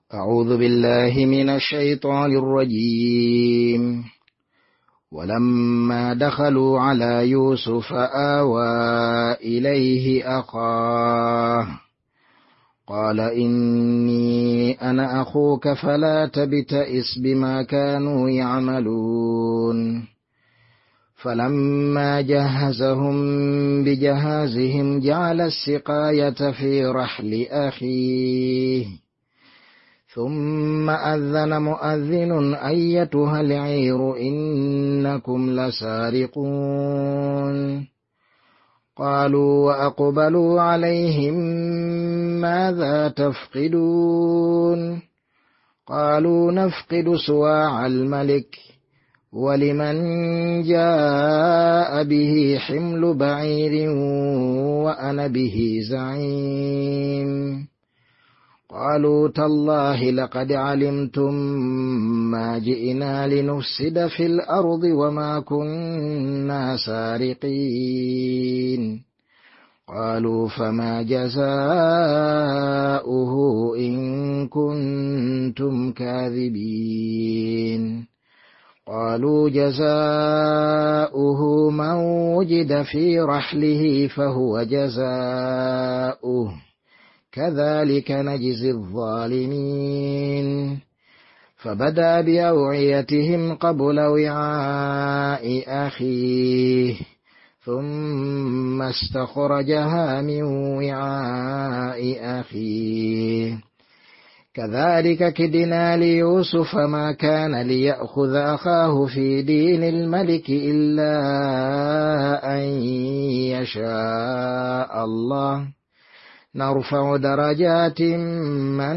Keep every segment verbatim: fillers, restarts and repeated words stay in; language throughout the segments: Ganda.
أعوذ بالله من الشيطان الرجيم. ولما دخلوا على يوسف آوى إليه أخاه قال إني أنا أخوك فلا تبتئس بما كانوا يعملون. فلما جهزهم بجهازهم جعل السقاية في رحل أخيه ثم أذن مؤذن أيتها العير إنكم لسارقون. قالوا وأقبلوا عليهم ماذا تفقدون؟ قالوا نفقد سواع الملك ولمن جاء به حمل بعير وأنا به زعيم. قالوا تالله لقد علمتم ما جئنا لنفسد في الأرض وما كنا سارقين. قالوا فما جزاؤه إن كنتم كاذبين؟ قالوا جزاؤه من وجد في رحله فهو جزاؤه كذلك نجزي الظالمين. فبدأ بأوعيتهم قبل وعاء أخيه ثم استخرجها من وعاء أخيه كذلك كدنا ليوسف ما كان ليأخذ أخاه في دين الملك إلا أن يشاء الله نرفع درجات من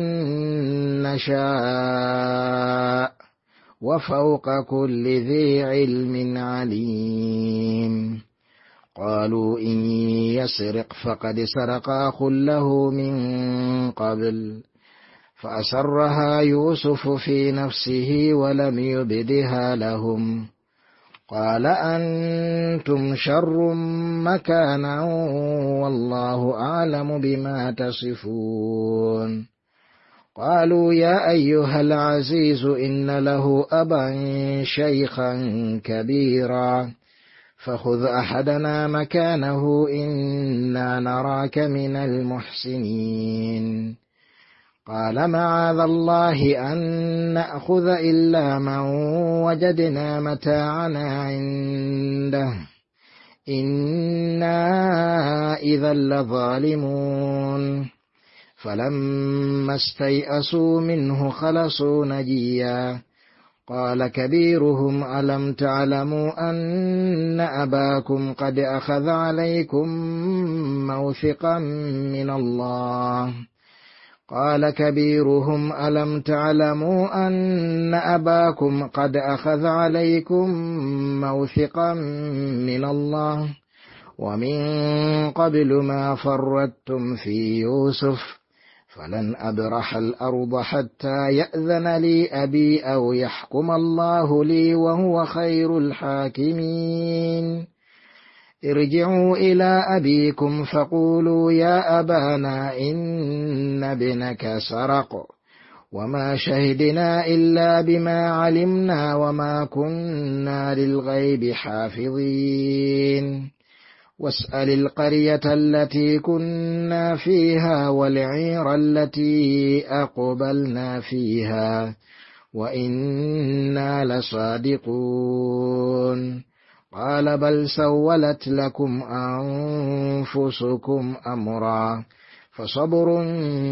نشاء وفوق كل ذي علم عليم. قالوا إن يسرق فقد سرق أخ له من قبل فأسرها يوسف في نفسه ولم يبدها لهم. قال أنتم شر مكانا والله أعلم بما تصفون. قالوا يا أيها العزيز إن له أبا شيخا كبيرا فخذ أحدنا مكانه إنا نراك من المحسنين. قال معاذ الله أن نأخذ إلا من وجدنا متاعنا عنده إنا إذا لظالمون. فلما استيئسوا منه خلصوا نجيا. قال كبيرهم ألم تعلموا أن أباكم قد أخذ عليكم موثقا من الله؟ قال كبيرهم ألم تعلموا أن أباكم قد أخذ عليكم موثقا من الله ومن قبل ما فرطتم في يوسف فلن أبرح الأرض حتى يأذن لي أبي أو يحكم الله لي وهو خير الحاكمين. ارجعوا إلى أبيكم فقولوا يا أبانا إن ابنك سرق وما شهدنا إلا بما علمنا وما كنا للغيب حافظين. واسأل القرية التي كنا فيها والعير التي أقبلنا فيها وإنا لصادقون. قال بل سولت لكم أنفسكم أمرا فصبر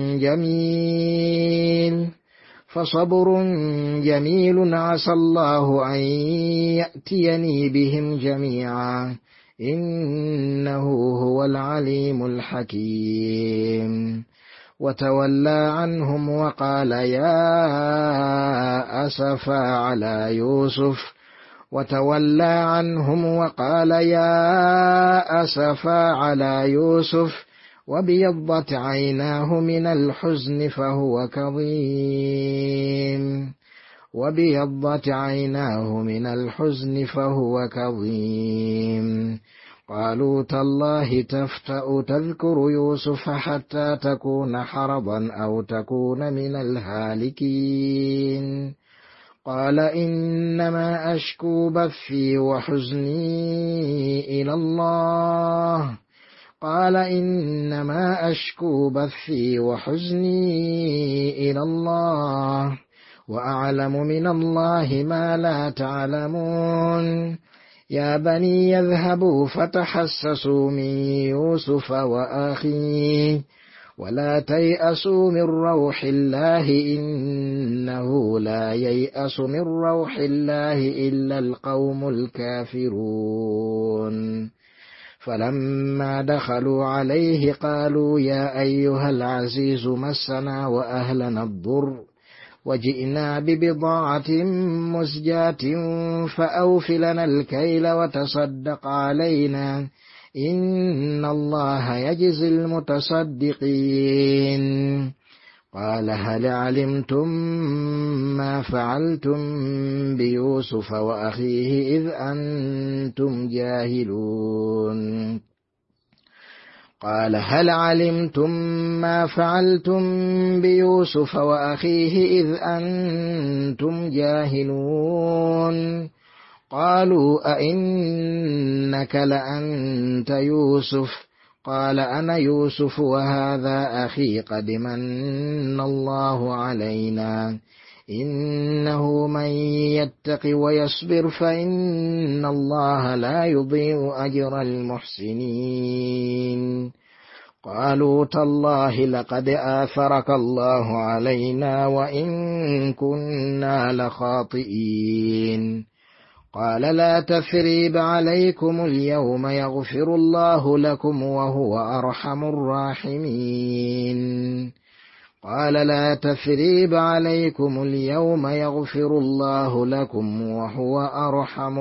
جميل فصبر جميل عسى الله أن يأتيني بهم جميعا إنه هو العليم الحكيم. وتولى عنهم وقال يا أسفا على يوسف وتولى عنهم وقال يا أسفا على يوسف وبيضت عيناه من الحزن فهو كظيم وبيضت عيناه من الحزن فهو كظيم. قالوا تالله تفتأ تذكر يوسف حتى تكون حرضا أو تكون من الهالكين قال إنما أشكو بثي وحزني إلى الله قال إنما أشكو بثي وحزني إلى الله وأعلم من الله ما لا تعلمون يا بني يذهبوا فتحسسوا من يوسف وأخيه ولا تيأسوا من روح الله إنه لا ييأس من روح الله إلا القوم الكافرون فلما دخلوا عليه قالوا يا أيها العزيز مسنا وأهلنا الضر وجئنا ببضاعة مزجاة فأوف لنا الكيل وتصدق علينا إن الله يجزي المتصدقين قال هل علمتم ما فعلتم بيوسف وأخيه إذ أنتم جاهلون قال هل علمتم ما فعلتم بيوسف وأخيه إذ أنتم جاهلون قالوا أئنك لأنت يوسف قال أنا يوسف وهذا أخي قد من الله علينا إنه من يتق ويصبر فإن الله لا يضيع أجر المحسنين قالوا تالله لقد آثرك الله علينا وإن كنا لخاطئين قال لا تثريب عليكم اليوم يغفر الله لكم وهو أرحم الراحمين قال لا تثريب عليكم اليوم يغفر الله لكم وهو أرحم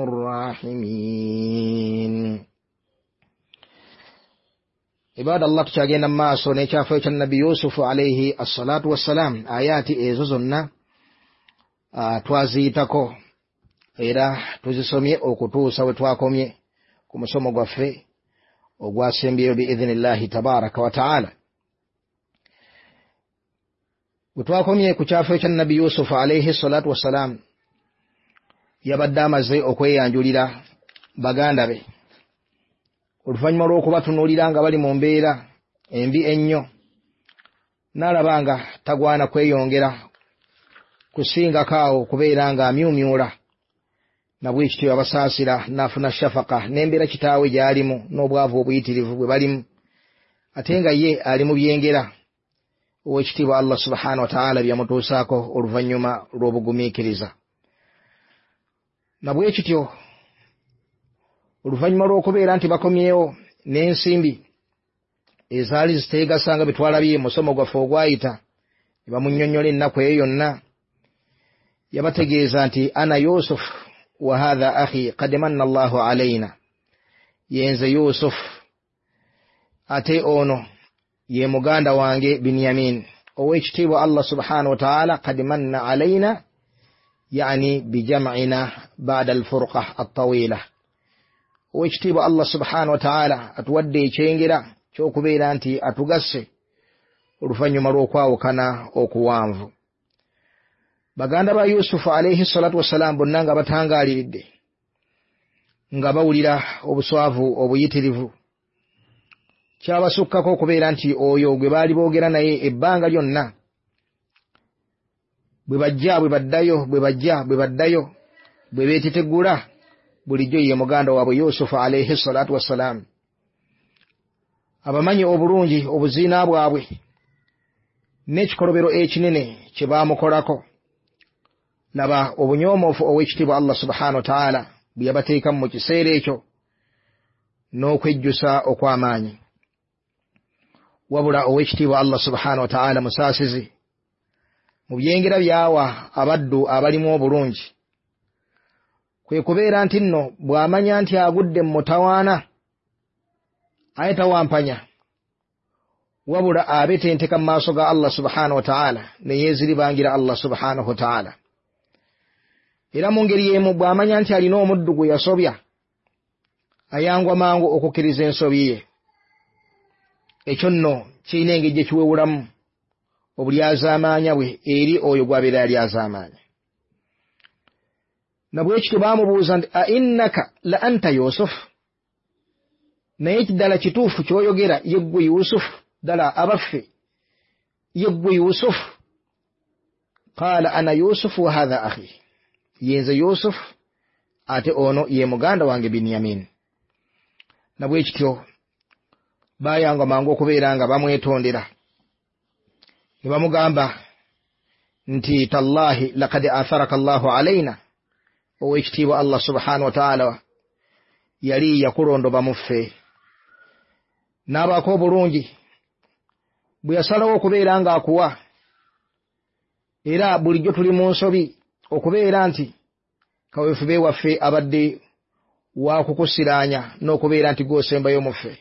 الراحمين عباد الله تشاغينا ما سوني شافوش النبي يوسف عليه الصلاة والسلام آيات إيزوزنا توازيتكو era tuzisomye okutuusa we twakomye ku musomo gwaffe ogwasembyeyo biidhinillahi tabaraka wa taala. We twakomye ku kyafo kya Nabi Yusuf alayhi salatu wassalam yabadde amaze okweyanjulira baganda be oluvannyuma lw'okubatunuulira nga bali mu mbeera embi ennyo n'alabanga tagwana kweyongera kusingako awo kubeera nga amyumyula nabwe ekityo abasaasira n'afuna shafaka n'embeera kitaawe gy'alimu n'obwavu obuyitirivu bwe balimu ate nga ye ali mu byengera ow'ekitiibwa Allah subhanahu wa ta'ala byamutuusaako oluvannyuma lw'obugumiikiriza. Nabwe ekityo oluvannyuma lw'okubeera nti bakomyewo n'ensimbi ezaali ziteegasanga bye twalabye musomo gwaffe ogwayita ne bamunnyonnyola ennaku eyo yonna yabategeeza nti ana Yusuf wa hadha akhi qad manna Allahu alayna, yenze Yusuf ate ono ye muganda wange Binyamin ow'ekitiibwa Allah subhanahu wa ta'ala qad manna alayna yani bijam'ina ba'da al-furqa at-tawila. Ow'ekitiibwa Allah subhanahu wa ta'ala atuwadde ekyengera ky'okubeera nti atugasse oluvannyuma lw'okwawukana okuwanvu. Baganda ba Yusuf alayhi salatu wassalam bonna nga batangaaliridde nga bawulira obuswavu obuyitirivu kyabasukkako okubeera nti oyo gwe baali boogera naye ebbanga lyonna bwe bajja bwe baddayo bwe bajja bwe baddayo bwe beetetegula bulijjo ye muganda waabwe Yusuf alayhi salatu wassalam. Abamanyi obulungi obuziina bwabwe n'ekikolobero ekinene kye baamukolako. Laba obunyoomoofu ow'ekitiibwa Allah subhanahu wa ta'ala bwe yabateekamu mu kiseera ekyo n'okwejjusa okw'amaanyi. Wabula ow'ekitiibwa Allah subhanahu wa ta'ala musaasizi mu byengera byawa abaddu abalimu obulungi kwe kubeera nti nno bw'amanya nti agudde mu mutawaana aye tawampanya, wabula abetenteka mu maaso ga Allah subhanahu wa ta'ala ne yeeziribangira Allah subhanahu wa ta'ala. Era mu ngeri y'emu bw'amanya nti alina omuddu gwe yasobya ayangwa mangu okukkiriza ensobi ye. Ekyo nno kirina engeri gye kiwewulamu obulyazaamaanya bwe eri oyo gw'abeera yali azaamaanya. Na bwe kityo baamubuuza nti ainnaka la anta Yusufu, naye kiddala kituufu ky'oyogera yeggwe Yusufu, ddala abaffe yeggwe Yusufu? Qaala ana Yusufu wa haadha akhi, yenze Yusufu ate ono ye muganda wange Binyamin. Na bwe kityo baayanga mangu okubeera nga bamwetondera, ne bamugamba nti tallahi laqad atharaka Allahu alaina, ow'ekitiibwa Allah subhanahu wa ta'ala yali yakulondoba mu ffe, n'abaako obulungi bwe yasalawo okubeera ng'akuwa. Era bulijjo tuli mu nsobi okubeera nti kaweefube waffe abadde waakukusiraanya n'okubeera nti gw'osembayo mu ffe.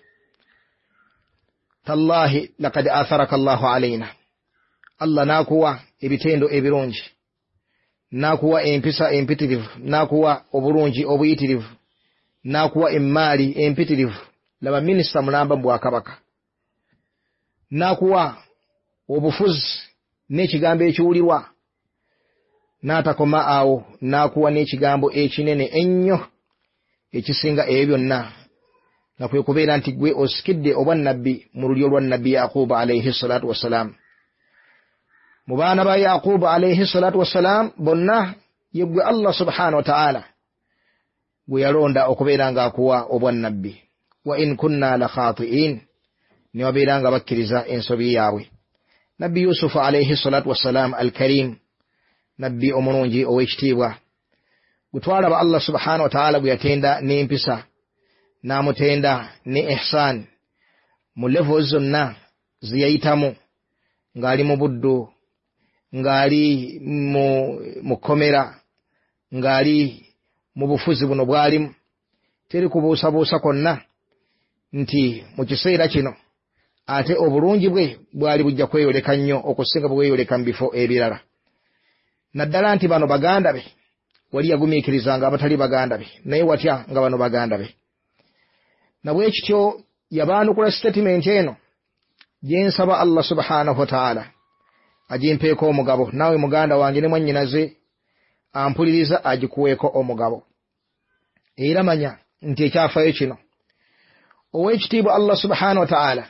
Tallahi laqad atharaka Allahu alaina, Allah n'akuwa ebitendo ebirungi, n'akuwa empisa empitirivu, n'akuwa obulungi obuyitirivu, n'akuwa emmaali empitirivu. Laba minisita mulamba mu Bwakabaka, n'akuwa obufuzi n'ekigambo ekiwulirwa, n'atakoma awo, n'akuwa n'ekigambo ekinene ennyo ekisinga ebyo byonna, nga kwe kubeera nti gwe osikidde obwannabbi mu lulyo lwa nabbi Yaqubu alayhi salatu wassalaam. Mu baana ba Yaqubu alayhi salatu wassalaam bonna yeggwe Allah subhanahu wa ta'ala gwe yalonda okubeera ng'akuwa obwannabbi. Wa in kunna la khati'in, ne wabeera nga bakkiriza ensobi yaabwe. Nabbi Yusufu alayhi salatu wassalaam al-Karim, nabbi omulungi ow'ekitiibwa, gwe twalaba Allah subhanahu wa ta'ala gwe yatenda n'empisa, n'amutenda ne ihsan mu levels zonna ze yayitamu, ng'ali mu buddu, ng'ali mu kkomera, ng'ali mu bufuzi buno bw'alimu. Teri kubuusabuusa kwonna nti mu kiseera kino ate obulungi bwe bwali bujja kweyoleka nnyo okusinga bwe bweyoleka mu bifo ebirala. Naddala nti bano baganda be, wali yagumiikirizanga abatali baganda be, naye watya nga bano baganda be. Na bwe kityo yabaanukula statement eno gye nsaba Allah subhanahu wa ta'ala agimpeeko omugabo, naawe muganda wange ne mwannyinaze ampuliriza agikuweeko omugabo. Era manya nti ekyafaayo kino ow'ekitiibwa Allah subhanahu wa ta'ala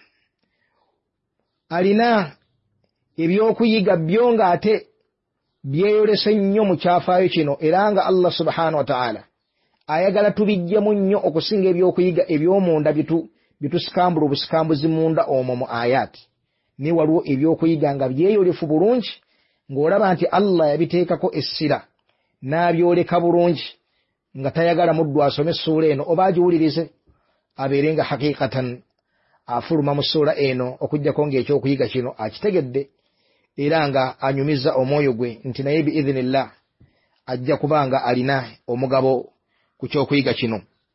alina ebyokuyiga byo ng'ate byeyolese nnyo mu kyafaayo kino, era nga Allah subhanahu wa ta'ala ayagala tubijjemu nnyo okusinga ebyokuyiga eby'omunda byetusikambula obusikambuzi munda omwo mu ayati. Naye waliwo ebyokuyiga nga byeyolefu bulungi, ng'olaba nti Allah yabiteekako essira n'abyoleka bulungi, nga tayagala muddu asome ssuula eno oba agiwulirize abeere nga haqiqatan afuluma mu ssuula eno okuggyako ng'ekyokuyiga kino akitegedde, era nga anyumiza omwoyo gwe nti naye biidhinillah ajja kubanga alina omugabo ku kyokuyiga kino.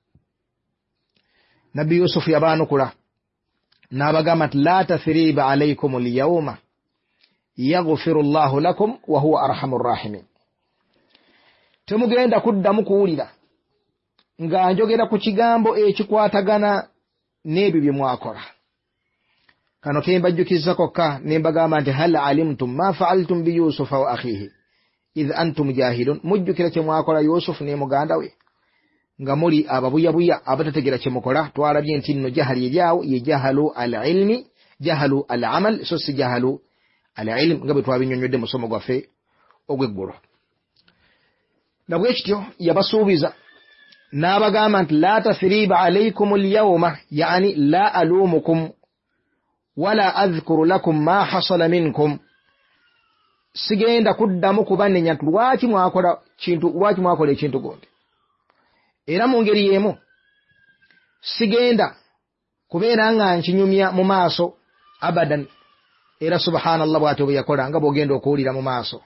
Nabbi Yusufu yabaanukula n'abagamba nti la tathriba alaykum alyawma yaghfiru Allahu lakum wa huwa arhamur rahimin. Temugenda kuddamu kuwulira nga njogera ku kigambo ekikwatagana n'ebyo bye mwakola. Kano ke mbajjukiza kokka ne mbagamba nti hal alimtum ma fa'altum bi Yusufa wa akhihi idh antum jahilun. Mujjukira kye mwakola Yusufu ne muganda we nga muli ababuyabuya abatategera kye mukola. Twalabye nti nno jahali eryawo ye jahalu al-ilmi, jahalu al-amal, so si jahalu al-ilm nga bwe twabinnyonnyodde musomo gwaffe ogw'eggulo. Na bwe kityo yabasuubiza n'abagamba nti la tathriba alaykum al-yawma, yani la alumukum wala adhkuru lakum ma hasala minkum. Sigenda kuddamu kubanenya nti lwaki mwakola kintu, lwaki mwakola ekintu gundi. Era mu ngeri y'emu sigenda kubeera nga nkinyumya mu maaso abadan. Era subhanallah bw'atyo bwe yakola nga bw'ogenda okuwulira mu maaso.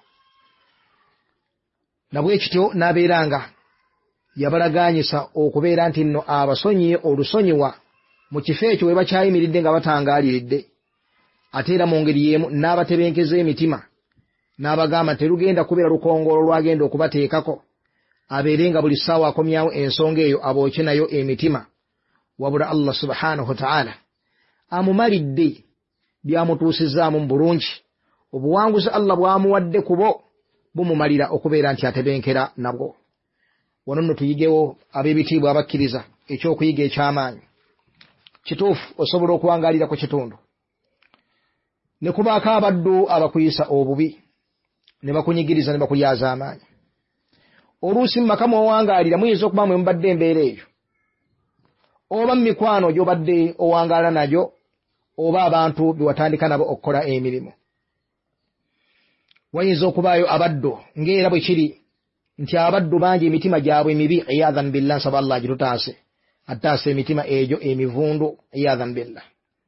Na bwe kityo n'abeeranga yabalagaanyisa okubeera nti nno abasonyiye olusonyiwa mu kifo ekyo we bakyayimiridde nga batangaaliridde. Ate era mu ngeri y'emu n'abatebenkeza emitima n'abagamba terugenda kubeera lukongoolo lwagenda okubateekako, abeere nga buli ssaawa akomyawo ensonga eyo abookye nayo emitima wabula Allah subhanahu wa ta'ala amumalidde byamutuusizaamu mu bulungi. Obuwanguzi Allah bwamuwadde kubo bumumalira okubeera nti atebenkera nabwo. Wano nno tuyigewo ab'ebitiibwa abakkiriza ekyokuyiga eky'amaanyi. Kituufu osobola okuwangalira ku kitundu ne kubaako abaddu abakuyisa obubi ne bakunyigiriza ne bakulyaza amaanyi. Oluusi mu maka mw'owangalira muyinza okuba mwe mubadde embeera eyo, oba mu mikwano gy'obadde owangaala nagyo, oba abantu be watandika nabo okukola emirimu. Wayinza okubaayo abaddu ng'era bwe kiri nti abaddu bangi emitima gyabwe mibi, iyadhan billah, nsaba Allah agitutaase attaase emitima egyo emivundu, iyadhan billah.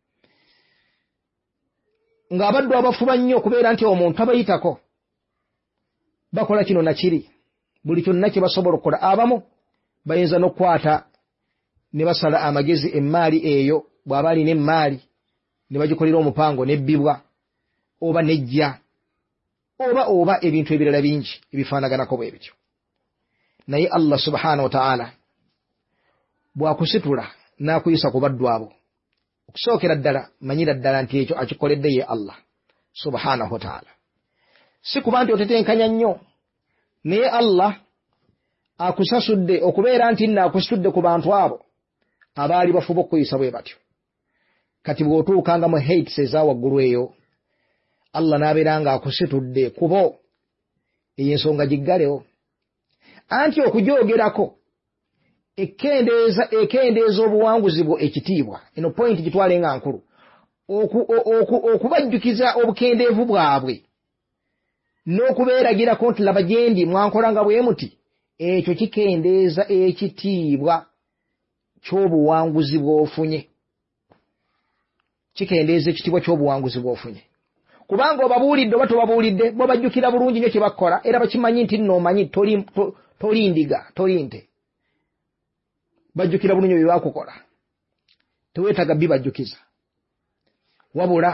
Ng'abaddu abafuba nnyo okubeera nti omuntu abayitako bakola kino na kiri, buli kyonna kye basobola okukola. Abamu bayinza n'okukwata ne basala amagezi emmaali eyo, bw'aba alina emmaali ne bagikolera omupango n'ebbibwa oba nejja oba oba ebintu ebirala bingi ebifaanaganako bwe bityo. Naye Allah subhanahu wa ta'ala bw'akusitula n'akuyisa ku baddu abo, okusookera ddala manyira ddala nti ekyo akikoledde ye Allah subhanahu wa ta'ala. Si kuba nti otetenkanya nnyo, naye Allah akusasudde okubeera nti nno akusitudde ku bantu abo abaali bafuba okukuyisa bwe batyo. Kati bw'otuukanga mu hates eza waggulu eyo, Allah n'abeera nga akusitudde kubo, eyo ensonga giggalewo. Anti okujoogerako ekendeeza ekendeeza obuwanguzi bwo ekitiibwa, eno point gitwale nga nkulu, okubajjukiza obukendeevu bwabwe n'okubeeragirako nti laba gyendi mwankolanga bwe muti, ekyo kikendeeza ekitiibwa ky'obuwanguzi bw'ofunye. Kikendeeza ekitiibwa ky'obuwanguzi bw'ofunye. Kubanga obabuulidde oba tobabuulidde, bo bajjukira bulungi nnyo kye bakola, era bakimanyi nti nno omanyi toli, toli ndiga, toli nte. Bajjukira bulungi bye baakukola, teweetaga bibajjukiza. Wabula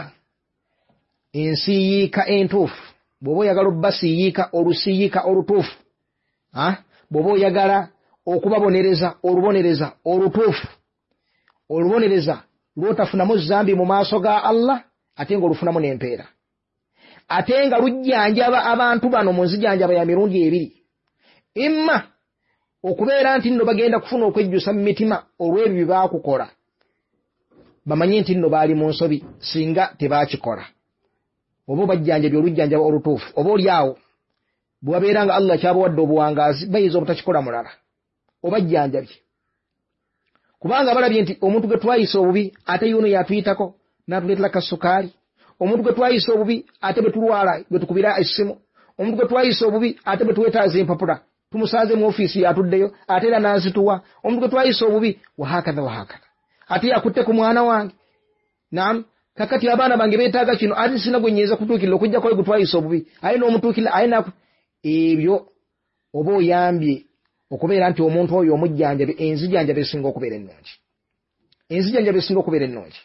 ensiyiika entuufu, bw'oba oyagala obbasiyiika olusiyiika olutuufu, bw'oba oyagala okubabonereza olubonereza olutuufu, olubonereza lw'otafunamu zambi mu maaso ga Allah, ate ng'olufunamu n'empeera, ate nga lujjanjaba abantu bano mu nzijanjaba ya mirundi ebiri. Imma okubeera nti nno bagenda kufuna okwejjusa mu mitima olw'ebyo bye baakukola, bamanye nti nno baali mu nsobi singa tebaakikola. Oba obajjanjabye olujjanjaba olutuufu, oba oli awo bwe wabeera nga Allah kyabawadde obuwangaazi, bayinza obutakikola mulala, obajjanjabye. Kubanga balabye nti omuntu gwe twayisa obubi ate yuno yatuyitako n'atuleetera kasukaali, omuntu gwe twayisa obubi ate bwe tulwala gwe tukubira essimu, omuntu gwe twayisa obubi ate bwe tuwetaaza empapula tumusanze mu ofiisi yatuddeyo ate era n'azituwa, omuntu gwe twayisa obubi wahakadha wahakadha, ate yakutte ku mwana wange. Naam, kakati abaana bange beetaaga kino ate sina gwe nnyinza kutuukirira okujja kwa gwe twayisa obubi, aye n'omutuukirira aye naku. Ebyo oba oyambye okubeera nti omuntu oyo omujjanjabe, enzijanjabe esinga okubeera ennungi, enzijanjabe esinga okubeera ennungi.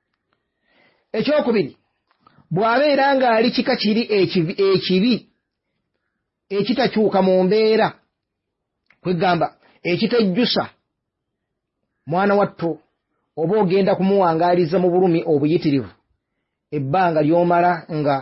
Ekyokubiri, bw'abeera ng'ali kika kiri ekibi ekitakyuka mu mbeera, kwegamba ekitejjusa mwana wattu, oba ogenda kumuwangaaliza mu bulumi obuyitirivu ebbanga ly'omala nga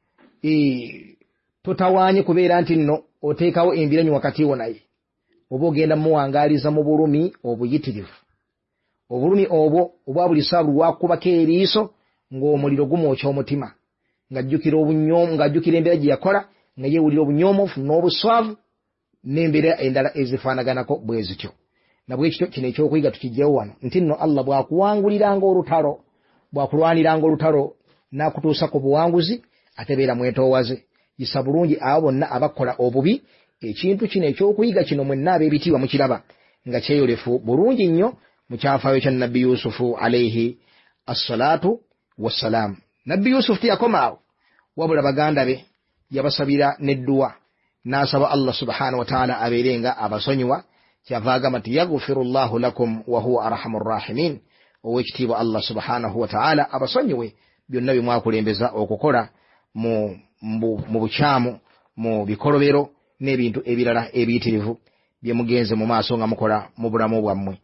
totawaanye kubeera nti nno oteekawo embiranyi wakati wo naye, oba ogenda muwangaaliza mu bulumi obuyitirivu. Obulumi obwo obwa buli ssaawa lwakubako eriiso ng'omuliro gumwokya omutima, ng'ajjukira obunyoomu, ng'ajjukira embeera gye yakola, nga yeewulira obunyoomufu n'obuswavu n'embeera endala ezifaanaganako bwe zityo. Nabwe ekityo kino ekyokuyiga tukijjewo wano nti nno Allah bw'akuwanguliranga olutalo, bw'akulwaniranga olutalo n'akutuusa ku buwanguzi, atebeera mwetoowaze. Yisa bulungi abo bonna abakola obubi. Ekintu kino ekyokuyiga kino mwenna ab'ebitiibwa mukiraba nga kyeyolefu bulungi nnyo mu kyafaayo kya Nabbi Yusufu alayhi assalaatu wassalaam. Nabbi Yusufu teyakoma awo, wabula baganda be yabasabira n'edduwa, n'asaba Allah subhanahu wa ta'ala abeerenga abasonyiwa. Kyava agamba nti yaghfiru llahu lakum wa huwa arhamur rahimin. Ow'ekitiibwa Allah subhanahu wa ta'ala abasonyiwe byonna bye mwakulembeza okukola mu mu bukyamu, mu bikolobero n'ebintu ebirala ebiyitirivu bye mugenze mu maaso nga mukola mu bulamu bwammwe.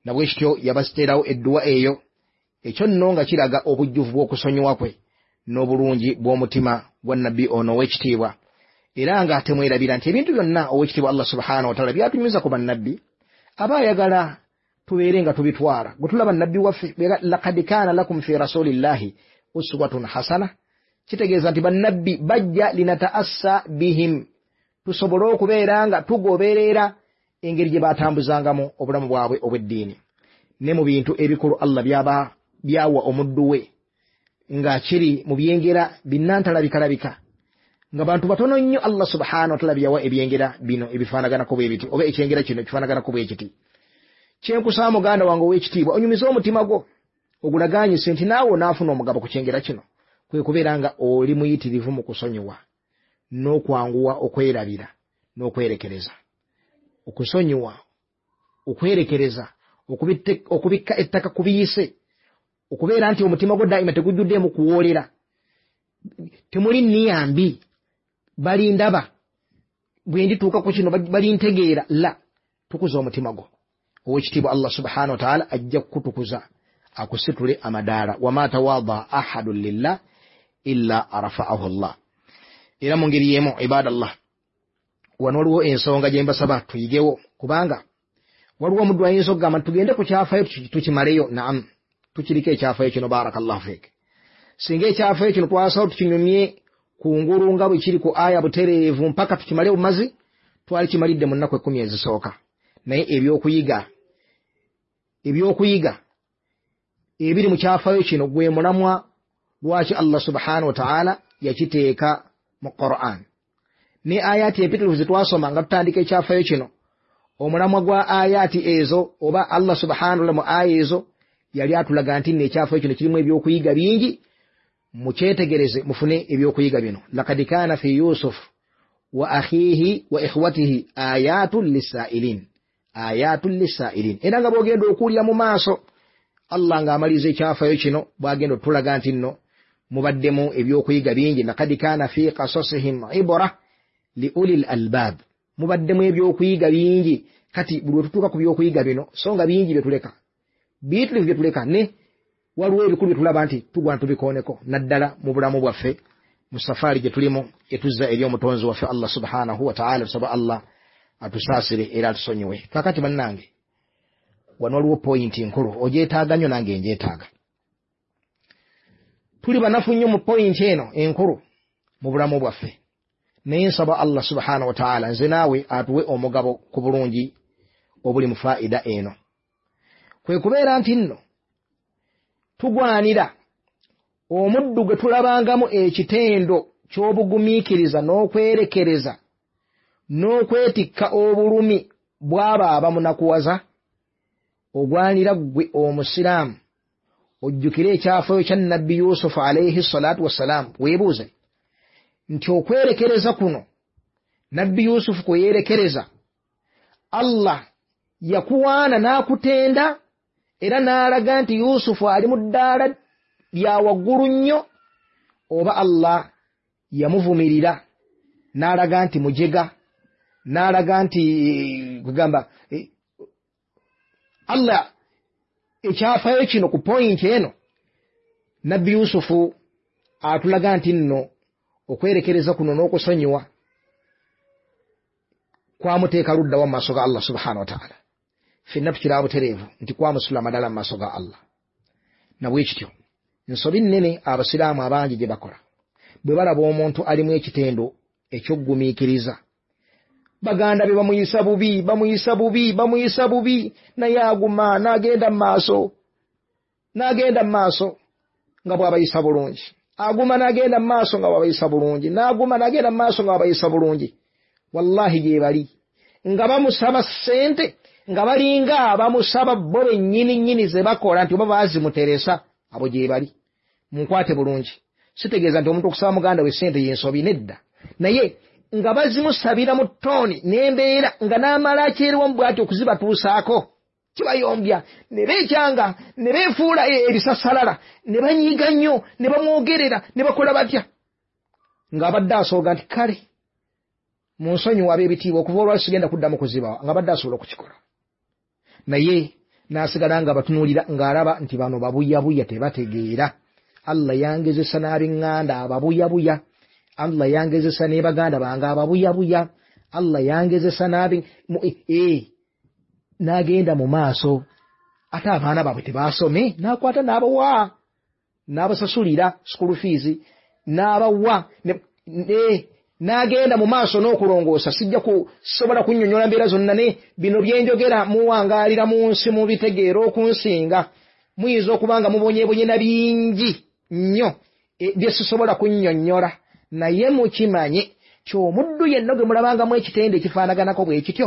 nabwe kityo yabasiterawo edduwa eyo ekyo nno nga kiraga obujjuvu bw'okusonyiwa kwe n'obulungi bw'omutima gwa nabbi ono ow'ekitiibwa era nga temwerabira nti ebintu byonna ow'ekitiibwa Allah subhanahu wa ta'ala byatunyumiza ku bannabbi aba ayagala tubeere nga tubitwala gwe tulaba nabbi waffe laqad kaana lakum fi rasulillahi uswatun hasana kitegeeza nti bannabbi bajja linataassa bihim tusobole okubeera nga tugoberera engeri gye batambuzangamu obulamu bwabwe obw'eddiini ne mu bintu ebikulu Allah byaba byawa omuddu we nga kiri mu byengera binnantalabikalabika nga bantu batono nnyo Allah subhanahu wa ta'ala byawa ebyengera bino ebifaanaganako bwe biti oba ekyengera kino kifaanaganako bwe kiti kyenkusaba muganda wange ow'ekitiibwa onyumize omutima gwo ogulaganyise nti naawe onaafuna omugabo ku kyengera kino kwe kubeera nga oli muyitirivu mu kusonyiwa n'okwanguwa okwerabira n'okwerekereza okusonyiwa okwerekereza okubikka ettaka ku biyise okubeera nti omutima gwo daima tegujjuddemu kuwoolera temuli niyambi balindaba bwe ndituuka ku kino balintegeera la tukuza omutima gwo ow'ekitiibwa Allah subhanahu wa ta'ala ajja kukutukuza akusitule amadaala wama tawaada ahadun lillah illa arafa'ahu Allah era mu ngeri y'emu ibadallah wano waliwo ensonga gye mbasaba tuyigewo kubanga waliwo omuddu ayinza okugamba tugende ku kyafayo tukimaleyo naam tukiriko ekyafayo kino barakallahu fiik singa ekyafayo kino twasawo tukinyumye ku ngulu nga bwe kiri ku aya butereevu mpaka tukimale bumazi twali kimalidde mu nnaku ekkumi ezisooka naye ebyokuyiga ebyokuyiga ebiri mu kyafayo kino gwe mulamwa lwaki Allah subhanahu wa ta'ala yakiteeka mu Qur'an ne ayati empitirivu zetwasoma nga tutandika ekyafayo kino omulamwa gwa ayati ezo oba Allah subhanahu wa ta'ala mu aya ezo yali atulaga nti n'ekyafayo kino kirimu ebyokuyiga bingi mukyetegereze mufune ebyokuyiga bino laqad kaana fi yusuf wa akhihi wa ikhwatihi ayatun lisailin ayatun lisailin era nga bwogenda okuwulira mu maaso Allah ng'amaliza ekyafayo kino bwagenda otulaga nti nno mubaddemu ebyokuyiga bingi laqad kaana fi qasasihim ibra li ulil albab mubaddemu ebyokuyiga bingi kati buli tutuuka ku byokuyiga bino so nga bingi byetuleka bituli byetuleka ne waliwo ebikulu byetulaba nti tugwana tubikooneko naddala mu bulamu bwaffe mu safaari gye tulimu etuzza eri omutonzi waffe Allah subhanahu wa ta'ala tusaba Allah atusaasire era atusonyiwe kakati bannange wano waliwo pointi nkulu ogyetaaga nnyo nange ngyetaaga tuli banafu nnyo mu pointi eno enkulu mu bulamu bwaffe naye nsaba Allah subhanahu wa ta'ala nze naawe atuwe omugabo ku bulungi obuli mu faida eno kwe kubeera nti nno tugwanira omuddu gwe tulabangamu ekitendo ky'obugumiikiriza n'okwerekereza n'okwetikka obulumi bw'abo abamunakuwaza ogwanira gwe omusiraamu ojjukire ekyafayo kya nabbi Yusufu alayhi salatu wassalaamu weebuuze nti okwerekereza kuno nabbi Yusufu kwe yeerekereza Allah yakuwaana n'akutenda era n'alaga nti Yusufu ali mu ddaala lya waggulu nnyo oba Allah yamuvumirira n'alaga nti mujega n'alaga nti kugamba Allah ekyafayo kino ku point eno nabbi Yusufu atulaga nti nno okwerekereza kuno n'okusonyiwa kwamuteeka ludda wa maaso ga Allah subhanahu wa ta'ala ffenna tukira butereevu nti kwamusula amadala mu maaso ga Allah nabwe kityo nsobi nnene abasiraamu abangi gye bakola bwe balaba omuntu alimu ekitendo eky'okgumiikiriza baganda be bamuyisa bubi bamuyisa bubi bamuyisa bubi naye aguma n'agenda mu maaso n'agenda mu maaso nga bw'abayisa bulungi aguma n'agenda mu maaso nga bw'abayisa bulungi n'aguma n'agenda mu maaso nga bw'abayisa bulungi wallahi gye bali nga bamusaba ssente nga balinga abamusaba bo bennyini nnyini ze bakola nti oba baazimuteresa abo gye bali munkwate bulungi sitegeeza nti omuntu okusaba muganda we ssente y'ensobi nedda naye nga bazimusabira mu ttooni n'embeera nga n'amala akyerwamu bw'ati okuzibatuusaako kibayombya ne beekyanga ne beefuula ebisasalala ne banyiiga nnyo ne bamwogerera ne bakola batya ng'abadde asooga nti kale munsonyi waba ebitiibwa okuva olwali sigenda kuddamu kuzibawa ng'abadde asobola okukikola naye n'asigala nga batunulira ng'alaba nti bano babuyabuya tebategeera. Allah yangezesa n'ab'eŋŋanda ababuyabuya. Allah yangezesa ne baganda bange ababuyabuya. Allah yangezesa n'abi eh n'agenda mu maaso ate abaana baabwe tebaasome n'akwata n'abawa n'abasasulira school fees n'abawa ne n'agenda mu maaso n'okulongoosa. Sijja kusobola kunnyonnyola mbeera zonna ne bino byenjogera muwangaalira mu nsi mu bitegeera okunsinga. Muyinza okubanga mubonyeebonye na bingi nnyo bye sisobola kunnyonnyola naye mukimanye ky'omuddu yenna gwe mulabangamu ekitende ekifaanaganako bwe kityo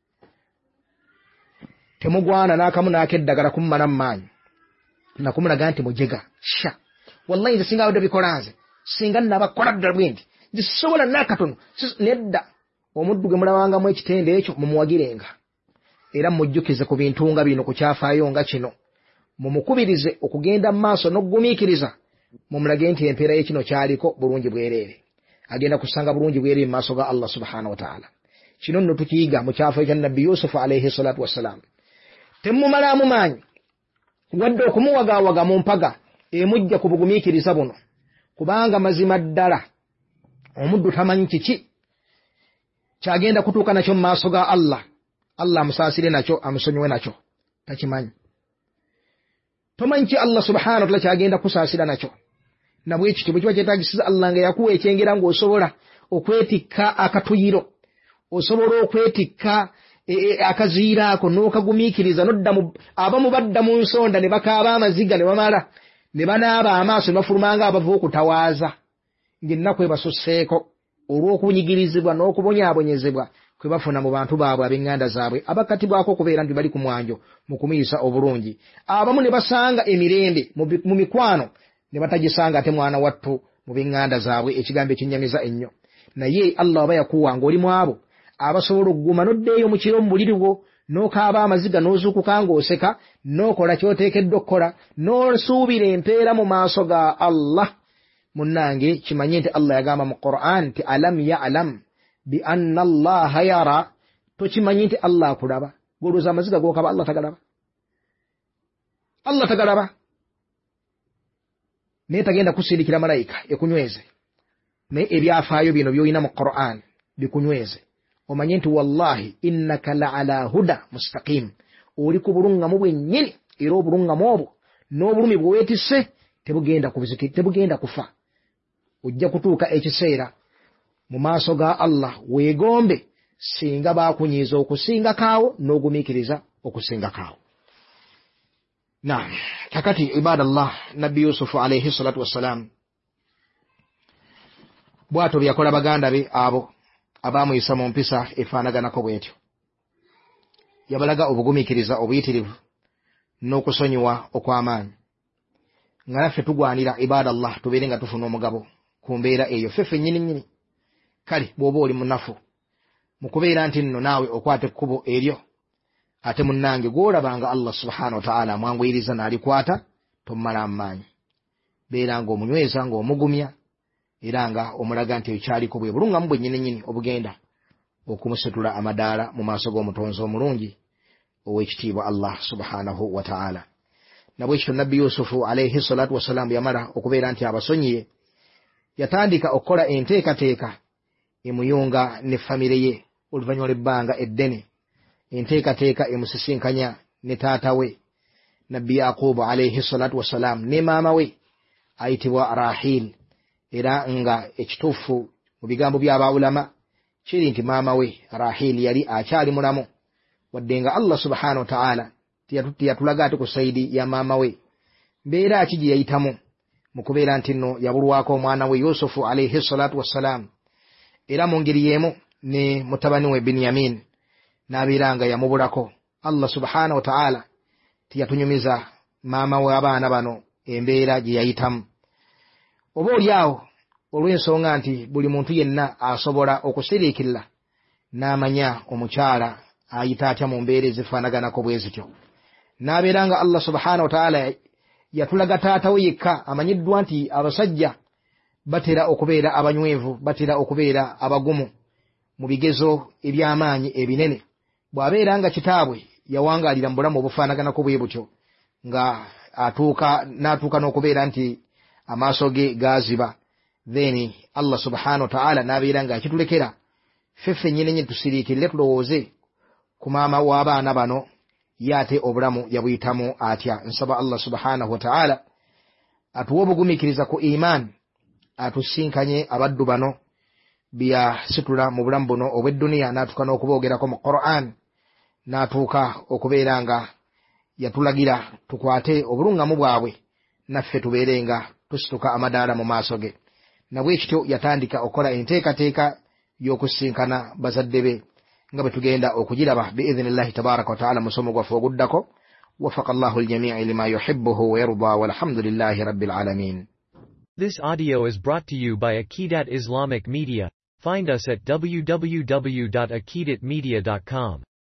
temugwana n'akamu n'akeddagala kumumala mu maanyi nakumulaga nti mujega sha wallahi nze singa abadde bikola nze singa nabakola ddala bwe nti zisobola n'akatono nedda. Omuddu gwe mulabangamu ekitende ekyo mumuwagirenga era mujjukize ku bintu nga bino ku kyafaayo nga kino. Mumukubirize okugenda mu maaso n'okugumiikiriza. Mumulage nti empeera y'ekino kyaliko bulungi bwereere. Agenda kusanga bulungi bwereere mu maaso ga Allah subhanahu wa ta'ala. Kino nno tukiyiga mu kyafaayo kya Nabbi Yusufu alayhi salatu wassalaam. Temumalamu maanyi wadde okumuwagaawaga mu mpaga emujja ku bugumiikiriza buno kubanga mazima ddala omuddu tamanyi kiki kyagenda kutuuka nakyo mu maaso ga Allah. Allah amusaasire nakyo amusonyiwe nakyo takimanyi. Tomanyi ki Allah subhanahu wa ta'ala kyagenda kusaasira nakyo. Nabwe ekyo bwe kiba kyetaagisiza Allah nga yakuwa ekyengera ng'osobola okwetikka akatuyiro osobola okwetikka akaziira ako n'okagumiikiriza nodda abamu badda mu nsonda ne bakaaba amaziga ne bamala ne banaaba amaaso ne bafulumanga abava okutawaaza ng'ennaku ebasusseeko olw'okunyigirizibwa n'okubonyaabonyezebwa kwe bafuna mu bantu baabwe ab'eŋŋanda zaabwe abakatibwako okubeera nti bali ku mwanjo mu kumuyisa obulungi. Abamu ne basanga emirembe mu mikwano ne batagisanga ate mwana wattu mu b'eŋŋanda zaabwe ekigambo ekinnyamiza ennyo. Naye Allah aba yakuwa ng'oli mu abo abasobola okuguma n'oddeeyo mu kiro mu buliri bwo n'okaaba amaziga n'ozuukuka ng'oseka n'okola ky'oteekeddwa okukola n'osuubira empeera mu maaso ga Allah. Munnange kimanye nti Allah yagamba mu Qur'an nti alam ya'lam bi anna Allah yara. Tokimanyi nti Allah akulaba? Golooza amaziga g'okaba Allah tagalaba? Allah tagalaba naye tagenda kusindikira malayika ekunyweze. Naye ebyafaayo bino by'olina mu Qur'an bikunyweze omanye nti wallahi innaka la ala huda mustaqim. Oli ku buluŋŋamu bwennyini era obuluŋŋamu obwo n'obulumi bwe weetisse tebugenda kubiziki tebugenda kufa. Ojja kutuuka ekiseera mu maaso ga Allah weegombe singa baakunyiiza okusinga kaawo n'ogumiikiriza okusinga kaawo. Naam, kakati ibadallah Nabbi Yusufu alayhi salatu wassalaam bw'atyo bye yakola baganda be abo abaamuyisa mu mpisa efaanaganako bw'etyo. Yabalaga obugumiikiriza obuyitirivu n'okusonyiwa okw'amaanyi nga naffe tugwanira ibadallah tubeere nga tufuna omugabo ku mbeera eyo ffeffe nnyini nnyini. Kale bw'oba oli munafu mu kubeera nti nno naawe okwata ekkubo eryo ate munnange gw'olabanga Allah subhanahu wa ta'ala amwanguyiriza n'alikwata tomumala maanyi. Beera ng'omunyweza ng'omugumya era nga omulaga nti ekyaliko bwe buluŋŋamu bwe nnyini nnyini obugenda okumusitula amadaala mu maaso g'omutonzi omulungi ow'ekitiibwa Allah subhanahu wa ta'ala. Nabwe kityo Nabbi Yusufu alayhi salatu wassalaam yamala okubeera nti abasonyiye yatandika okukola enteekateeka emuyunga ne famire ye oluvannyuma lw'ebbanga eddene. Enteekateeka emusisinkanya ne taata we Nabbi Yaqubu alayhi salatu wassalaam ne maama we ayitibwa Rahil. Era nga ekituufu mu bigambo by'abaulama kiri nti maama we Rahil yali akyali mulamu wadde nga Allah subhanahu wa ta'ala tiyatulaga ate ku sayidi ya maama we mbeera ki gye yayitamu mu kubeera nti nno yabulwako omwana we Yusufu alayhi salatu wassalaam. Era mu ngeri y'emu ne mutabani we Binyamin n'abeera nga yamubulako. Allah subhanahu wa ta'ala tiyatunyumiza maama we abaana bano embeera gye yayitamu. Oba oli awo olw'ensonga nti buli muntu yenna asobola okusiriikirira n'amanya omukyala ayita atya mu mbeera ezifaanaganako bwe zityo. N'abeera nga Allah subhanahu wa ta'ala yatulaga taata we yekka amanyiddwa nti abasajja batera okubeera abanywevu, batera okubeera abagumu mu bigezo eby'amaanyi ebinene. Bw'abeera nga kitaabwe yawangalira mu bulamu obufaanaganako bwe butyo nga atuuka n'atuuka n'okubeera nti amaaso ge gaziba, then Allah subhanahu wa ta'ala n'abeera nga akitulekera ffeffe nnyini nnyini tusiriikirire tulowooze ku maama w'abaana bano ye ate obulamu yabuyitamu atya. Nsaba Allah subhanahu wa ta'ala atuwe obugumiikiriza ku iman, atusinkanye abaddu bano byasitula mu bulamu buno obw'edduniya, n'atuuka n'okuboogerako mu Qur'an, n'atuuka okubeera nga yatulagira tukwate obulungamu bwabwe naffe tubeere nga tusituka amadaala mu maaso ge. Nabwe kityo yatandika okukola enteekateeka y'okusinkana bazadde be nga bwe tugenda okugiraba biidhnillahi tabaraka wa ta'ala musomo gwaffe oguddako. Wafaqa Allahu al-jami'a lima yuhibbuhu wa yarda walhamdulillahi rabbil alamin. This audio is brought to you by Aqidat Islamic Media. Find us at w w w dot aqidat media dot com.